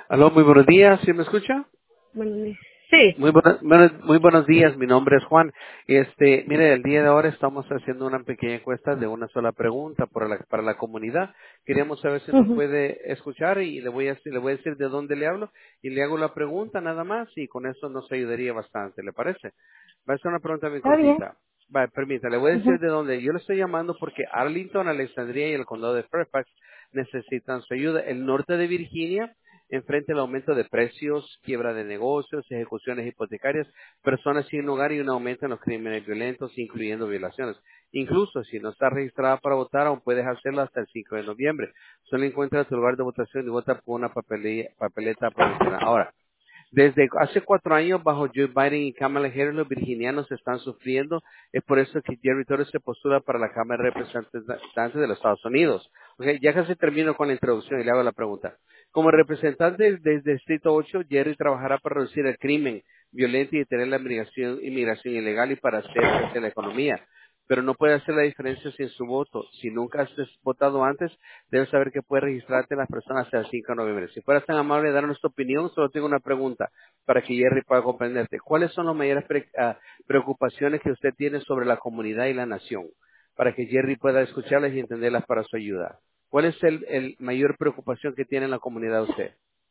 Aló, muy buenos días, ¿sí me escucha? Bueno, sí. Muy buenos días, mi nombre es Juan. Mire, el día de ahora estamos haciendo una pequeña encuesta de una sola pregunta para la comunidad. Queríamos saber si nos Ujú. puede escuchar y le voy a decir de dónde le hablo y le hago la pregunta nada más y con eso nos ayudaría bastante, ¿le parece? Va a ser una pregunta bien Está bien. cortita. Va, permita, le voy a decir Ujú. de dónde. Yo le estoy llamando porque Arlington, Alexandria y el condado de Fairfax necesitan su ayuda. El norte de Virginia enfrente al aumento de precios, quiebra de negocios, ejecuciones hipotecarias, personas sin hogar y un aumento en los crímenes violentos, incluyendo violaciones. Incluso si no está registrada para votar, aún puedes hacerlo hasta el 5 de noviembre. Solo encuentra tu lugar de votación y vota por una papeleta provisional. Ahora, desde hace 4 años, bajo Joe Biden y Kamala Harris, los virginianos están sufriendo. Es por eso que Jerry Torres se postula para la Cámara de Representantes de los Estados Unidos. Okay, ya casi termino con la introducción y le hago la pregunta. Como representante desde Distrito 8, Jerry trabajará para reducir el crimen violento y detener la inmigración ilegal y para hacer crecer la economía. Pero no puede hacer la diferencia sin su voto. Si nunca has votado antes, debes saber que puedes registrarte en las personas hasta el 5 de noviembre. Si fueras tan amable de darnos tu opinión, solo tengo una pregunta para que Jerry pueda comprenderte. ¿Cuáles son las mayores preocupaciones que usted tiene sobre la comunidad y la nación? Para que Jerry pueda escucharlas y entenderlas para su ayuda. ¿Cuál es el mayor preocupación que tiene en la comunidad usted?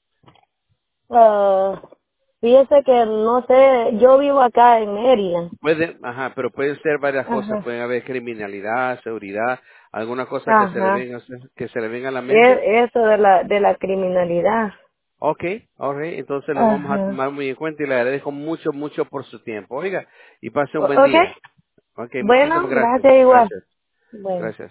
Ah, fíjese que no sé, yo vivo acá en Maryland. Pero pueden ser varias cosas. Ajá. Pueden haber criminalidad, seguridad, alguna cosa Ajá. que se le venga a la mente. Eso de la criminalidad. Ok, ok, entonces lo vamos a Ajá. tomar muy en cuenta y le agradezco mucho, mucho por su tiempo. Oiga, y pase un buen Ok. día. Ok, Bueno, muchísimas gracias. gracias igual. Gracias, Bueno. gracias.